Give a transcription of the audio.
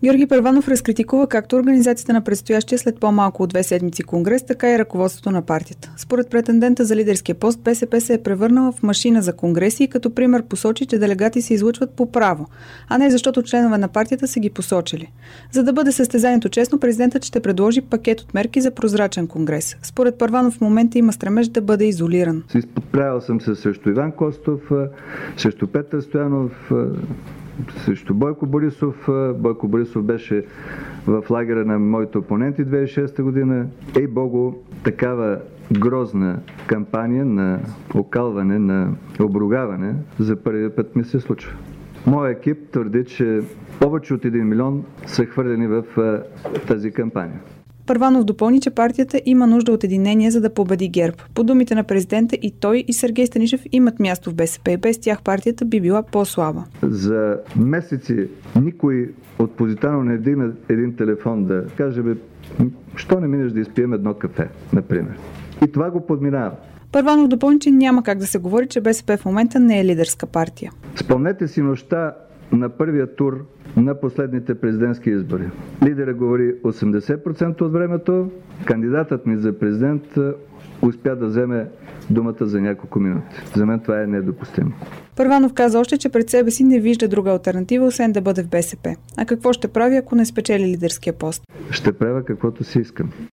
Георги Първанов разкритикува както организацията на предстоящия след по-малко от 2 седмици конгрес, така и ръководството на партията. Според претендента за лидерския пост, БСП се е превърнала в машина за конгреси и като пример посочи, че делегати се излъчват по право, а не защото членове на партията са ги посочили. За да бъде състезанието честно, президентът ще предложи пакет от мерки за прозрачен конгрес. Според Първанов в момента има стремеж да бъде изолиран. Изправил съм се срещу Иван Костов, срещу Петър Стоянов, срещу Бойко Борисов. Бойко Борисов беше в лагера на моите опоненти 2006 година. Ей Богу, такава грозна кампания на окалване, на обругаване за първи път ми се случва. Моят екип твърди, че повече от 1 милион са хвърлени в тази кампания. Първанов допълни, че партията има нужда от единение, за да победи ГЕРБ. По думите на президента и той, и Сергей Станишев имат място в БСП и без тях партията би била по-слаба. За месеци никой от Позитано не вдигна един телефон да каже, що не минеш да изпием едно кафе, например. И това го подминава. Първанов допълни, че няма как да се говори, че БСП в момента не е лидерска партия. Спомнете си нощта на първия тур на последните президентски избори. Лидерът говори 80% от времето, кандидатът ми за президент успя да вземе думата за няколко минути. За мен това е недопустимо. Първанов каза още, че пред себе си не вижда друга алтернатива, освен да бъде в БСП. А какво ще прави, ако не спечели лидерския пост? Ще правя каквото си искам.